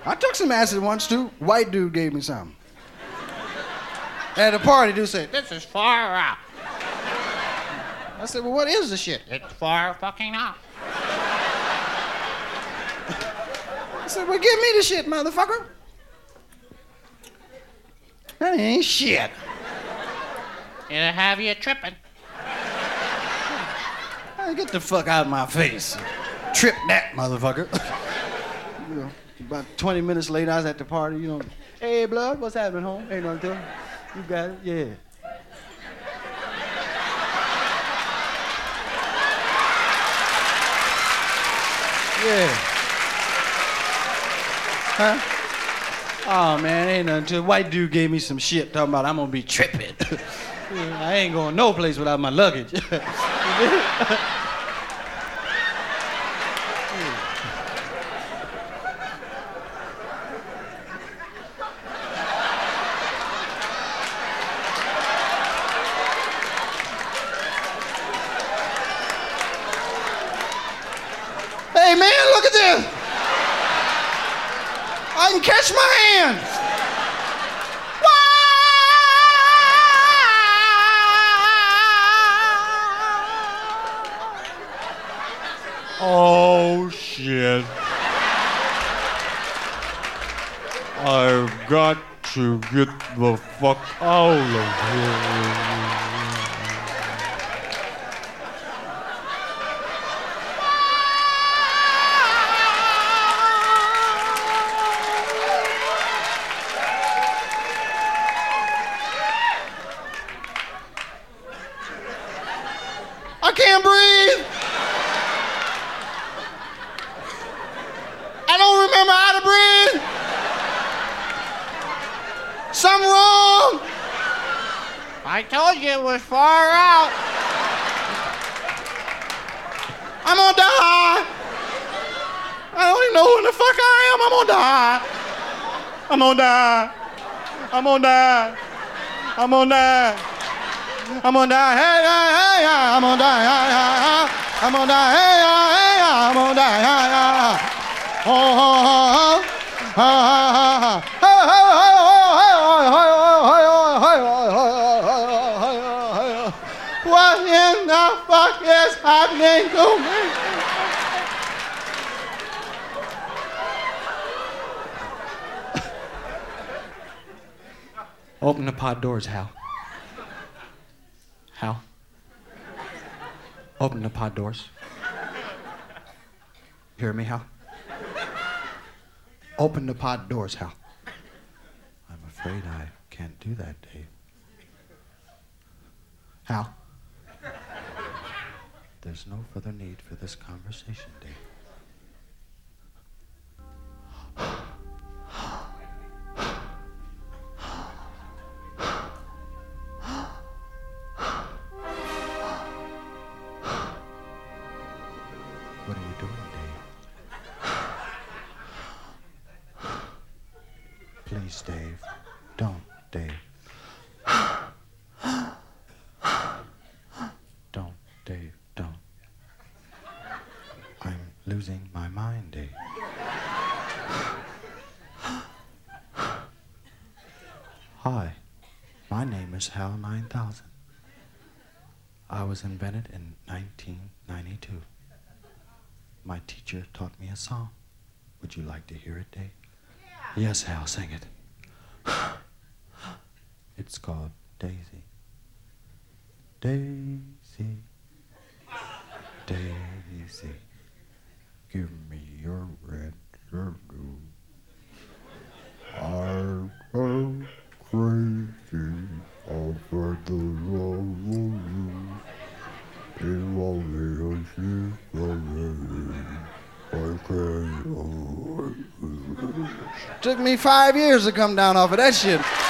I took some acid once, too. White dude gave me some. At a party, dude said, This is far out. I said, well, what is the shit? It's far fucking out. I said, well, give me the shit, motherfucker. That ain't shit. It'll have you tripping. Hey, get the fuck out of my face. Trip that, motherfucker. You know, about 20 minutes later, I was at the party, you know. Hey, blood, what's happening, home? Ain't nothing to it. You got it? Yeah. Yeah. Huh? Oh, man, ain't nothing to it. White dude gave me some shit talking about I'm gonna be tripping. I ain't going no place without my luggage. Hey, man, look at this. I can catch my hands. Oh, shit. I've got to get the fuck out of here. I can't breathe. I don't remember how to breathe. Something wrong. I told you it was far out. I'm gonna die. I don't even know who the fuck I am. I'm gonna die. I'm gonna die. I'm gonna die. I'm gonna die. I'm gonna die. Hey, hey, hey, yeah. I'm gonna die. Hey, hey, hey. I'm gonna die. Hey, hey, hey, yeah. I'm gonna die. Hey, hey, hey. Oh, oh, oh, oh, oh, oh, oh. What in the fuck is happening to me? Open the pod doors, Hal. Hal. Open the pod doors. Hear me, Hal? Open the pod doors, Hal. I'm afraid I can't do that, Dave. Hal. There's no further need for this conversation, Dave. What are you doing, Dave? Please, Dave. Don't, Dave. Don't, Dave. Don't. I'm losing my mind, Dave. Hi, my name is Hal 9000. I was invented in 1992. My teacher taught me a song. Would you like to hear it, Dave? Yeah. Yes, Hal, sing it. It's called Daisy. Daisy. Daisy. Give me your red hairdo. I go crazy over the love of you. It's only a secret. Took me 5 years to come down off of that shit.